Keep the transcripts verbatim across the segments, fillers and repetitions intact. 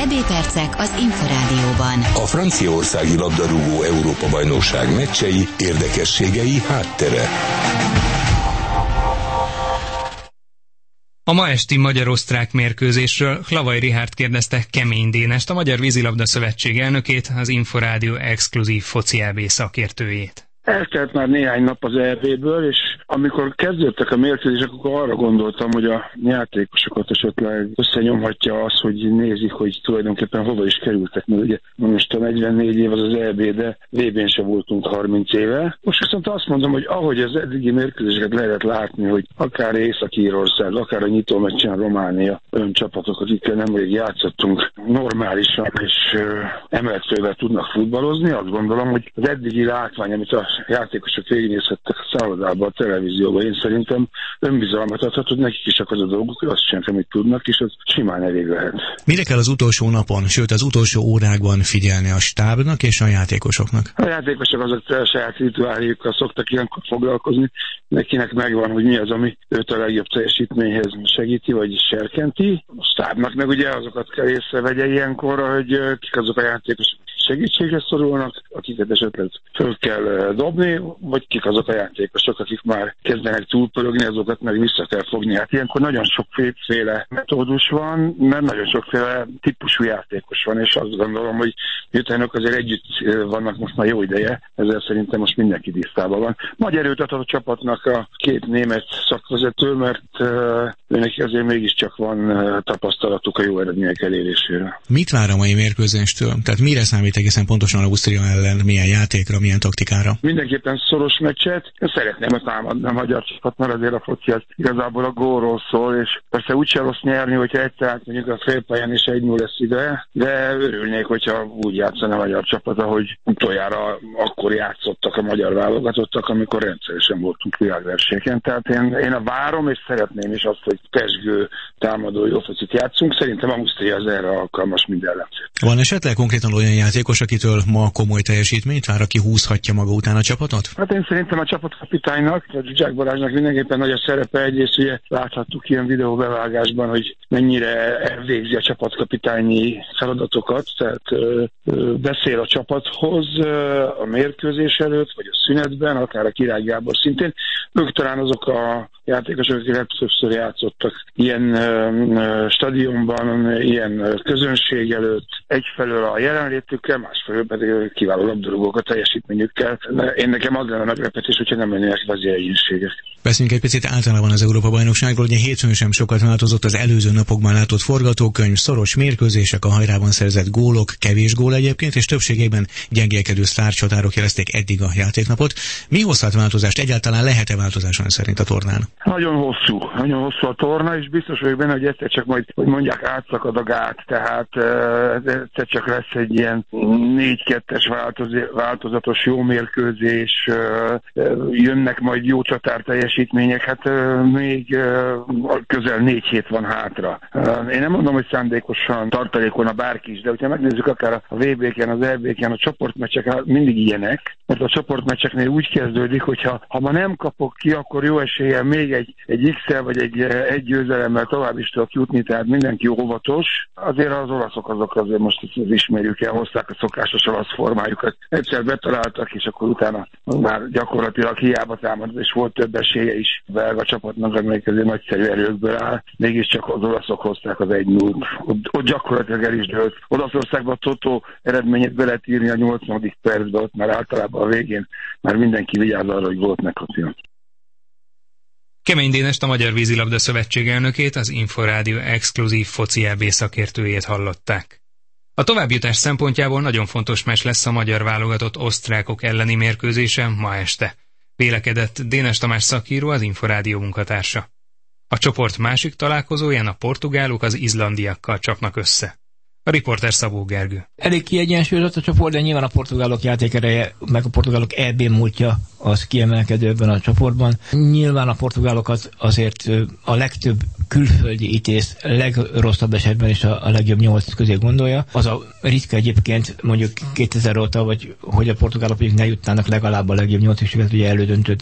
é bé percek az Inforádióban. A franciaországi labdarúgó Európa-bajnokság meccsei, érdekességei, háttere. A ma esti magyar-osztrák mérkőzésről Hlavai Richárd kérdezte Kemény Dénest, a Magyar Vízilabda Szövetség elnökét, az Inforádió exkluzív foci é bé szakértőjét. Eltelt már néhány nap az é bé-ből, és amikor kezdődtek a mérkőzések, akkor arra gondoltam, hogy a játékosokat esetleg összenyomhatja az, hogy nézik, hogy tulajdonképpen hova is kerültek. Mert ugye most a negyvennégy év az az é bé, de vé bén se voltunk harminc éve. Most viszont azt mondom, hogy ahogy az eddigi mérkőzéseket lehetett látni, hogy akár Észak-Írország, akár a nyitómeccsen Románia, olyan csapatok, akikkel nemrég játszottunk normálisan és emelkedővel tudnak futballozni, azt gondolom, hogy az eddigi látvány, amit a játékosok végignézhettek a szállodában, a televízióban, én szerintem önbizalmat adhat, hogy nekik is csak az a dolguk, azt sem, amit tudnak, és az simán elég lehet. Mire kell az utolsó napon, sőt az utolsó órákban figyelni a stábnak és a játékosoknak? A játékosok azok a saját rituáléjukkal szoktak ilyenkor foglalkozni, nekinek megvan, hogy mi az, ami őt a legjobb teljesítményhez segíti, vagy serkenti. A stábnak meg ugye azokat kell észrevegye ilyenkor, hogy kik azok a játékosok, segítségre szorulnak, akiket esetleg föl kell dobni, vagy kik azok a játékosok, akik már kezdenek túlpörögni, azokat meg vissza kell fogni. Hát ilyenkor nagyon sokféle metódus van, mert nagyon sokféle típusú játékos van, és azt gondolom, hogy miután azért együtt vannak most már jó ideje, ezzel szerintem most mindenki tisztában van. Nagy erőt adott a csapatnak a két német szakvezető, mert őnek azért mégiscsak van tapasztalatuk a jó eredmények elérésére. Mit vár a mai mérkőzéstől? Tehát mire számít egészen pontosan Ausztria ellen, milyen játékra, milyen taktikára? Mindenképpen szoros meccset. Én szeretném a támadni a magyar csapat, mert azért a foci az igazából a gólról szól, és persze úgy sem rossz nyerni, hogyha egyszer átmegyünk a félpályán és egy null lesz ide, de örülnék, hogyha úgy játszana a magyar csapat, ahogy utoljára akkor játszottak a magyar válogatottak, amikor rendszeresen voltunk világversenyeken. Tehát én, én a várom, és szeretném is azt, hogy pezsgő, támadó, jó focit játszunk. Szerintem Ausztria az erre alkalmas minden ellenség. Van esetleg konkrétan olyan játékos, akitől ma komoly teljesítményt vár, aki húzhatja maga után a csapatot? Hát én szerintem a csapatkapitánynak, a Zsák Balázsnak mindenképpen nagy a szerepe, egyrészt ugye láthattuk ilyen videóbevágásban, hogy mennyire elvégzi a csapatkapitányi feladatokat, tehát ö, ö, beszél a csapathoz ö, a mérkőzés előtt, vagy a szünetben, akár a Király Gábor szintén. Ők talán azok a játékosok, akik legtöbbször játszottak ilyen ö, stadionban, ilyen közönség előtt, egyfelől a jelenlétükkel, másfelől pedig kiváló labdarúgók a teljesítményükkel. Én nekem az lenne a meglepetés, hogyha nem lennének vezéregyénységek. Beszéljünk egy picit általában az Európa-bajnokságról, ugye hétfőn sem sokat változott az előző napokban látott forgatókönyv, szoros mérkőzések, a hajrában szerzett gólok, kevés gól egyébként, és többségében gyengélkedő sztárcsatárok jelezték eddig a játéknapot. Mi hozhat változást? Egyáltalán lehet-e változás ön szerint a tornán? Nagyon hosszú, nagyon hosszú a torna, és biztos vagyok benne, hogy egyszer csak majd, hogy mondják, átszakad a gát, tehát egyszer csak lesz egy ilyen négy kettes változatos jó mérkőzés, jönnek majd jó csatár teljesítmények, hát még közel négy hét van hátra. Én nem mondom, hogy szándékosan tartalékolna bárki is, de hogyha megnézzük akár a vé bé-ken, az é bé-ken, a csoportmeccsek mindig ilyenek, mert a csoportmeccseknél úgy kezdődik, hogyha ha ma nem kapok ki, akkor jó eséllyel még egy, egy X-el vagy egy, egy győzelemmel tovább is tudok jutni, tehát mindenki óvatos. Azért az olaszok azok azért most ismerjük el, hozták a szokásos olasz formájukat. Egyszer betaláltak, és akkor utána már gyakorlatilag hiába támadott, és volt több esélye is belga csapatnak, amelyik azért nagyszerű erőkből áll. Mégiscsak az olaszok hozták az egy null. Ott, ott gyakorlatilag el is dőlt. Olaszországban a Totó eredményét be lehet írni a nyolcvadik percbe, ott már általában a végén már mindenki vigyáz arra, hogy volt megkapja. Kemény Dénest, a Magyar Vízilabda Szövetség elnökét, az Inforádió exkluzív foci é bé szakértőjét hallották. A továbbjutás szempontjából nagyon fontos meccs lesz a magyar válogatott osztrákok elleni mérkőzése ma este. Vélekedett Dénes Tamás szakíró, az Inforádió munkatársa. A csoport másik találkozóján a portugálok az izlandiakkal csapnak össze. A riporter Szabó Gergő. Elég kiegyensúlyozott a csoport, de nyilván a portugálok játékereje, meg a portugálok é bé múltja az kiemelkedő ebben a csoportban. Nyilván a portugálok az, azért a legtöbb külföldi ítész legrosszabb esetben is a, a legjobb nyolc közé gondolja. Az a ritka egyébként mondjuk kétezer óta, vagy hogy a portugálok mondjuk ne jutnának legalább a legjobb nyolc, és ugye elődöntőt is meg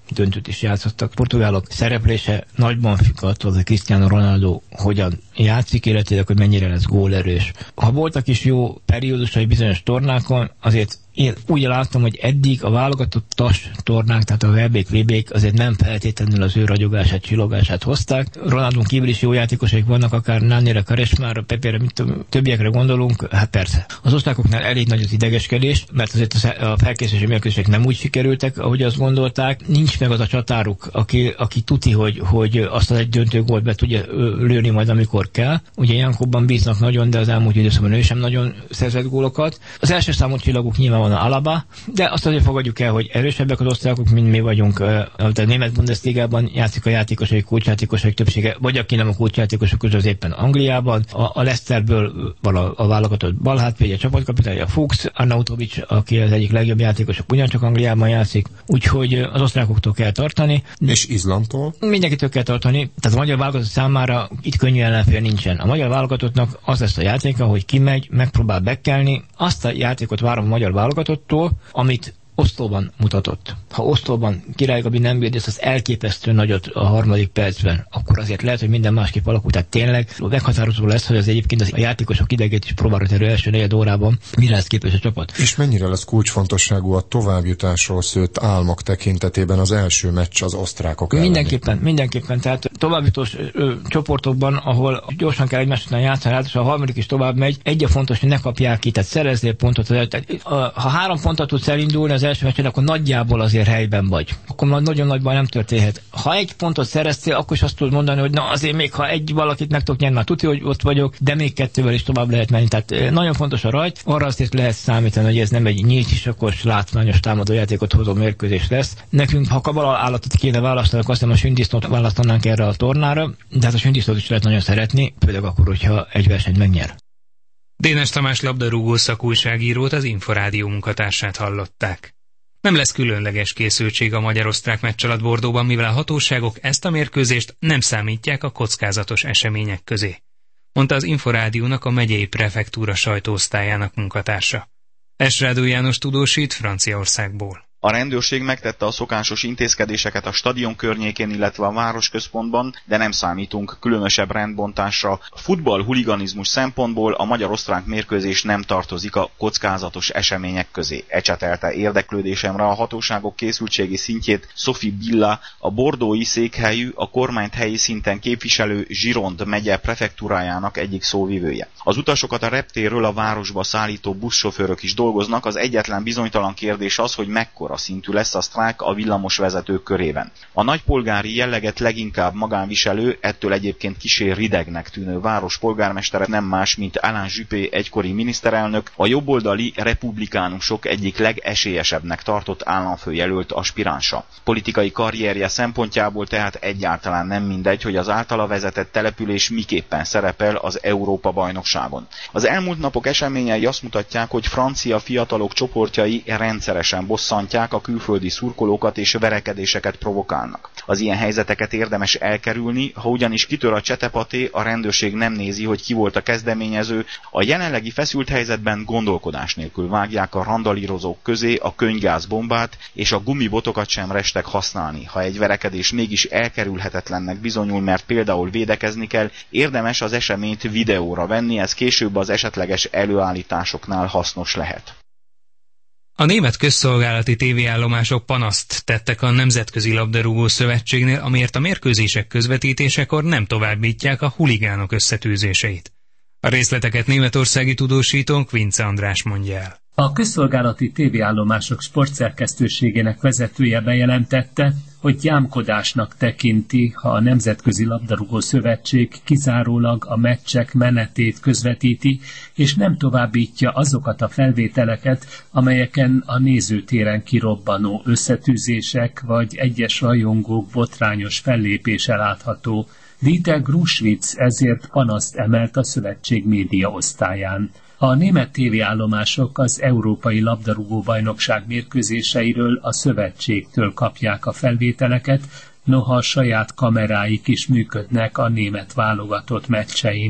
döntőt is játszottak. Portugálok szereplése nagyban függ attól, hogy Cristiano Ronaldo hogyan játszik, illetve hogy mennyire lesz gólerős. Ha voltak is jó periódusai bizonyos tornákon, azért én úgy láttam, hogy eddig a válogatott tas tornák, tehát a vé bék, vé bék azért nem feltétlenül az ő ragyogását, csillogását hozták. Ronaldon kívül is jó játékosok vannak, akár Nánére, Karesmára, Pepére, mint többiekre gondolunk. Hát persze. Az osztrákoknál elég nagy az idegeskedés, mert azért a felkészülési mérkőzések nem úgy sikerültek, ahogy azt gondolták. Nincs meg az a csatáruk, aki, aki tuti, hogy, hogy azt az egy döntő gólt be tudja lőni majd, amikor kell. Ugye Jankóban bíznak nagyon, de az elmúlt időszakban ő sem nagyon szerzett gólokat. Az első számú csillaguk nyilván van a Alaba, de azt azért fogadjuk el, hogy erősebbek az osztrákok, mint mi vagyunk. A német Bundesligában játszik a játékosai, kulcsjátékosai többsége, vagy aki nem a kulcsjátékosok közül az éppen Angliában. A, a Leicesterből van a, a válogatott balhátvédje, csapatkapitánya Fuchs, Arnautovic, aki az egyik legjobb játékosok, ugyancsak Angliában játszik, úgyhogy az osztrákoktól kell tartani. És Izlandtól? Mindenkitől kell tartani, tehát a magyar válogatott számára itt könnyű ellenfél nincsen. A magyar válogatottnak az lesz a játéka, hogy kimegy, megpróbál bekkelni, azt a játékot várom a magyar válogatottól, amit Oszlóban mutatott. Ha Oszlóban Király Gabi nem bírt ezt az elképesztő nagyot a harmadik percben, akkor azért lehet, hogy minden másképp alakul. Tehát tényleg meghatározó lesz, hogy az egyébként az a játékosok idegét is próbálra terül első negyed órában, mire lesz képes a csapat. És mennyire lesz kulcsfontosságú a továbbjutásról szőtt álmok tekintetében az első meccs az osztrákok elleni? Mindenképpen, mindenképpen. Tehát továbbjutós ö, csoportokban, ahol gyorsan kell egymásnál játszani, hát, ha a harmadik is tovább megy, egy a fontos, hogy ne kapják ki, tehát szerezzél pontot. Tehát, ha három pontot tudsz elindulni az első meccsen, akkor nagyjából azért helyben vagy. Akkor már nagyon nagy baj nem történhet. Ha egy pontot szereztél, akkor is azt tudod mondani, hogy na azért még ha egy valakit meg tudok nyerni, már tudja, hogy ott vagyok, de még kettővel is tovább lehet menni. Tehát nagyon fontos a rajt. Arra azért lehet számítani, hogy ez nem egy nyílt isakos, látványos támadójátékot hozó mérkőzés lesz. Nekünk, ha kabala állatot kéne választani, akkor azt hiszem a sündisznót választanánk erre a tornára, de hát a sündisznót is lehet nagyon szeretni, főleg akkor, hogyha egy versenyt megnyer. Dénes Tamás labdarúgó szakújságírót, az Inforádió munkatársát hallották. Nem lesz különleges készültség a magyar-osztrák meccs alatt Bordeauxban, mivel a hatóságok ezt a mérkőzést nem számítják a kockázatos események közé, mondta az Inforádiónak a megyei prefektúra sajtóosztályának munkatársa. Esrádó János tudósít Franciaországból. A rendőrség megtette a szokásos intézkedéseket a stadion környékén, illetve a városközpontban, de nem számítunk különösebb rendbontásra. Futball huliganizmus szempontból a magyar-osztrák mérkőzés nem tartozik a kockázatos események közé. Ecsetelte érdeklődésemre a hatóságok készültségi szintjét Sophie Billa, a bordói székhelyű, a kormányt helyi szinten képviselő Gironde megye prefektúrájának egyik szóvivője. Az utasokat a reptérről a városba szállító buszsofőrök is dolgoznak, az egyetlen bizonytalan kérdés az, hogy mekkora szintű lesz a sztrájk a villamosvezetők körében. A nagypolgári jelleget leginkább magánviselő, ettől egyébként kissé ridegnek tűnő város polgármestere nem más, mint Alain Juppé egykori miniszterelnök, a jobboldali republikánusok egyik legesélyesebbnek tartott államfőjelölt aspiránsa. Politikai karrierje szempontjából tehát egyáltalán nem mindegy, hogy az általa vezetett település miképpen szerepel az Európa-bajnokságon. Az elmúlt napok eseményei azt mutatják, hogy francia fiatalok csoportjai rendszeresen bosszantják a külföldi szurkolókat és verekedéseket provokálnak. Az ilyen helyzeteket érdemes elkerülni, ha ugyanis kitör a csetepaté, a rendőrség nem nézi, hogy ki volt a kezdeményező, a jelenlegi feszült helyzetben gondolkodás nélkül vágják a randalírozók közé a könygázbombát, és a gumibotokat sem restek használni. Ha egy verekedés mégis elkerülhetetlennek bizonyul, mert például védekezni kell, érdemes az eseményt videóra venni, ez később az esetleges előállításoknál hasznos lehet. A német közszolgálati tévéállomások panaszt tettek a Nemzetközi Labdarúgó Szövetségnél, amiért a mérkőzések közvetítésekor nem továbbítják a huligánok összetűzéseit. A részleteket németországi tudósítónk Vince András mondja el. A közszolgálati tévéállomások sportszerkesztőségének vezetője bejelentette, hogy gyámkodásnak tekinti, ha a Nemzetközi Labdarúgó Szövetség kizárólag a meccsek menetét közvetíti, és nem továbbítja azokat a felvételeket, amelyeken a nézőtéren kirobbanó összetűzések vagy egyes rajongók botrányos fellépése látható. Dieter Gruschwitz ezért panaszt emelt a szövetség média osztályán. A német tévéállomások az Európai Labdarúgó-bajnokság mérkőzéseiről a szövetségtől kapják a felvételeket, noha saját kameráik is működnek a német válogatott meccsein.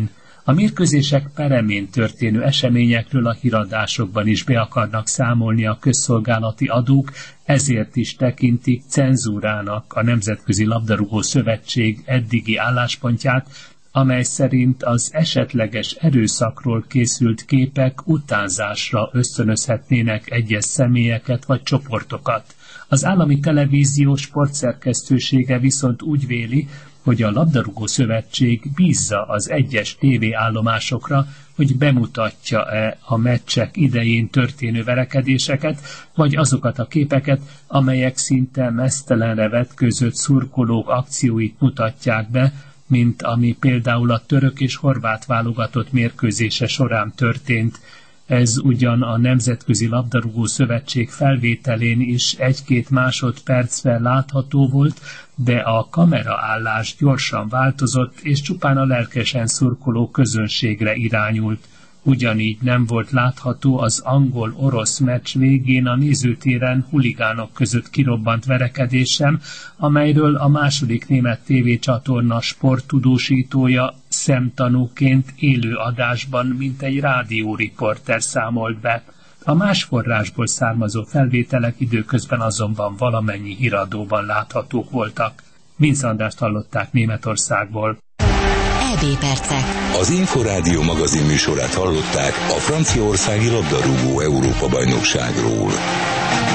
A mérkőzések peremén történő eseményekről a híradásokban is be akarnak számolni a közszolgálati adók, ezért is tekintik cenzúrának a Nemzetközi Labdarúgó Szövetség eddigi álláspontját, amely szerint az esetleges erőszakról készült képek utánzásra ösztönözhetnének egyes személyeket vagy csoportokat. Az állami televízió sportszerkesztősége viszont úgy véli, hogy a Labdarúgó Szövetség bízza az egyes tévéállomásokra, hogy bemutatja-e a meccsek idején történő verekedéseket, vagy azokat a képeket, amelyek szinte meztelenre vetközött szurkolók akcióit mutatják be, mint ami például a török és horvát válogatott mérkőzése során történt. Ez ugyan a Nemzetközi Labdarúgó Szövetség felvételén is egy-két másodpercre látható volt, de a kameraállás gyorsan változott, és csupán a lelkesen szurkoló közönségre irányult. Ugyanígy nem volt látható az angol-orosz meccs végén a nézőtéren huligánok között kirobbant verekedés sem, amelyről a második német tévécsatorna sporttudósítója szemtanúként élő adásban, mint egy rádióriporter számolt be. A más forrásból származó felvételek időközben azonban valamennyi híradóban láthatók voltak. Vince Andrást hallották Németországból. é bé percek. Az Inforádió magazin műsorát hallották a franciaországi labdarúgó Európa-bajnokságról.